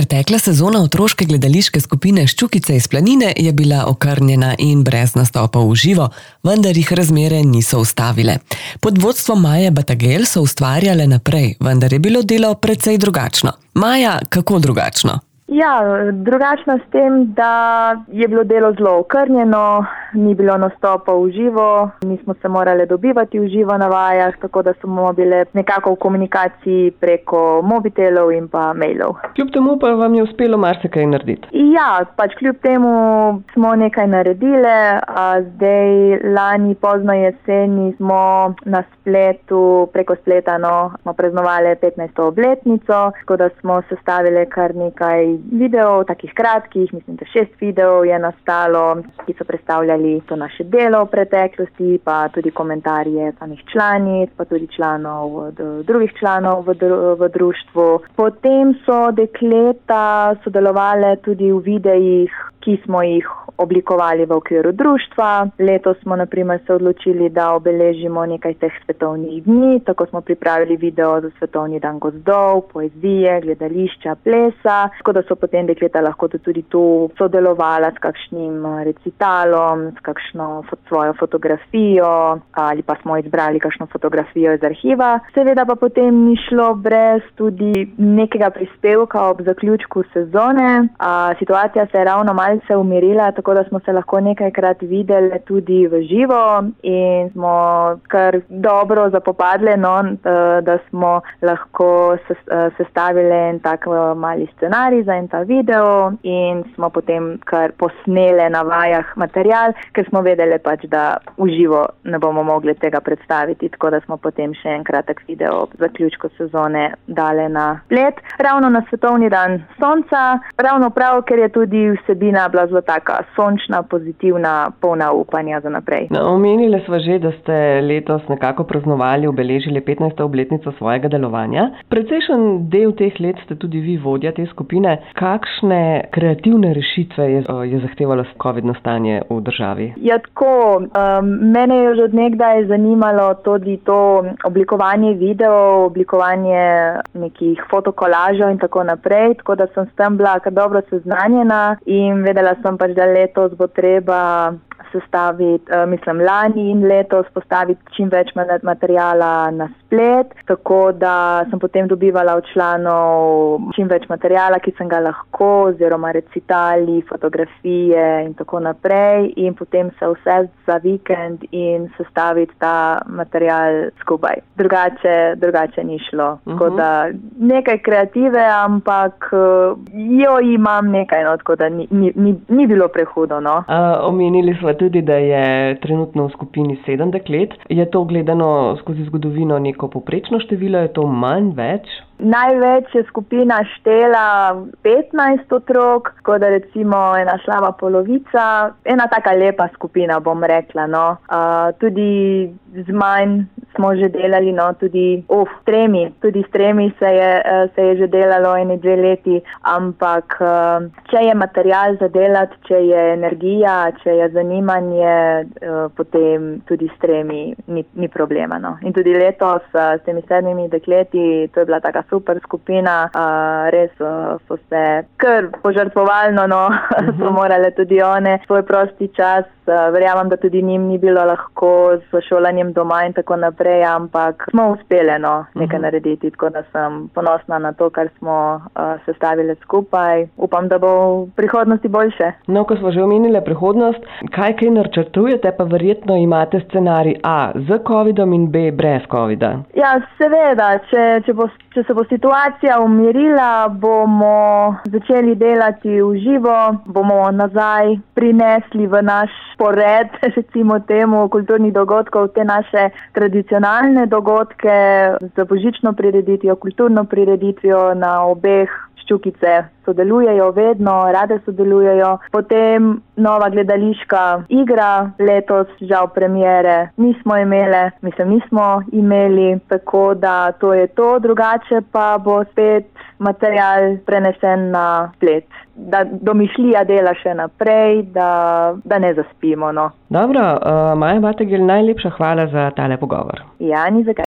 Pretekla sezona otroške gledališke skupine Ščukice iz Planine je bila okrnjena in brez nastopov v živo, vendar jih razmere niso ustavile. Pod vodstvom Maje Batagel so ustvarjale naprej, vendar je bilo delo precej drugačno. Maja, kako drugačno? Ja, drugačno s tem, da je bilo delo zelo okrnjeno, ni bilo nastopov v živo, mi smo se morali dobivati v živo na vajah, tako da smo bile nekako v komunikaciji preko mobitelov in pa mailov. Kljub temu pa vam je uspelo marsikaj narediti? Ja, kljub temu smo nekaj naredile, zdaj lani pozno jeseni smo na spletu, preko spleta smo praznovali 15. obletnico, tako da smo sestavili kar nekaj videov, takih kratkih, mislim, da 6 videov je nastalo, ki so predstavljali to naše delo v preteklosti, pa tudi komentarje samih članic, pa tudi drugih članov v društvu. Potem so dekleta sodelovale tudi v videih, ki smo jih oblikovali v okviru društva. Letos smo na primer se odločili, da obeležimo nekaj teh svetovnih dni, tako smo pripravili video za Svetovni dan gozdov, poezije, gledališča, plesa, tako da so potem dekleta lahko tudi tu sodelovala s kakšnim recitalom, s kakšno svojo fotografijo ali pa smo izbrali kakšno fotografijo iz arhiva. Seveda pa potem ni šlo brez tudi nekega prispevka ob zaključku sezone. Situacija se je ravno malce umirila, tako da smo se lahko nekajkrat videli tudi v živo in smo kar dobro zapopadle, da smo lahko sestavili en tak mali scenarij za en ta video in smo potem kar posnele na vajah material, ker smo vedeli da v živo ne bomo mogli tega predstaviti, tako da smo potem še en kratek video ob zaključku sezone dali na splet. Ravno na Svetovni dan sonca, ravno prav, ker je tudi vsebina bila zelo taka sončna, pozitivna, polna upanja za naprej. Omenili sva že, da ste letos nekako praznovali, obeležili 15. obletnico svojega delovanja. Precejšen del teh let ste tudi vi vodja te skupine. Kakšne kreativne rešitve je zahtevalo COVID-no stanje v državi? Ja, tako. Mene je že od nekdaj zanimalo tudi to oblikovanje videov, oblikovanje nekih fotokolažov in tako naprej, tako da sem s tem bila kar dobro seznanjena in vedela sem da letos bo treba sestaviti, lani in letos postaviti čim več materijala na splet, tako da sem potem dobivala od članov čim več materijala, ki sem ga lahko, oziroma recitali, fotografije in tako naprej in potem se vse za vikend in sestaviti ta material skupaj. Drugače ni šlo. Tako da nekaj kreative, ampak jo imam nekaj, tako da ni bilo prehudo. Omenili smo tudi, da je trenutno v skupini 7 deklet. Je to gledano skozi zgodovino neko povprečno število, je to manj, več? Največ je skupina štela 15 otrok, tako da recimo ena slaba polovica, ena taka lepa skupina, bom rekla. Tudi z manj smo že delali, tudi s tremi se je že delalo 1-2 leti, ampak če je material za delati, če je energija, če je zanimanje, potem tudi s tremi ni problema. In tudi letos s temi 7 dekleti, to je bila taka super skupina, res so se kar požrtvovalno, so morale tudi one svoj prosti čas. Verjamem, da tudi njim ni bilo lahko s šolanjem doma in tako naprej, ampak smo uspeli nekaj narediti, tako da sem ponosna na to, kar smo sestavili skupaj. Upam, da bo v prihodnosti boljše. Ko smo že omenili prihodnost, kaj načrtujete, pa verjetno imate scenarij A z COVID-om in B brez COVID-a? Ja, seveda, če se bo situacija umirila, bomo začeli delati v živo, bomo nazaj prinesli v naš pored, recimo temu, kulturnih dogodkov, te naše tradicionalne dogodke z božično prireditvijo, kulturno prireditvijo na obeh. Ščukice sodelujejo vedno, rade sodelujejo. Potem nova gledališka igra, letos žal premiere nismo imeli, tako da to je to. Drugače pa bo spet material prenesen na splet. Da domišljija dela še naprej, da ne zaspimo. Dobro, Maja Batagel, najlepša hvala za tale pogovor. Ja, ni za kaj.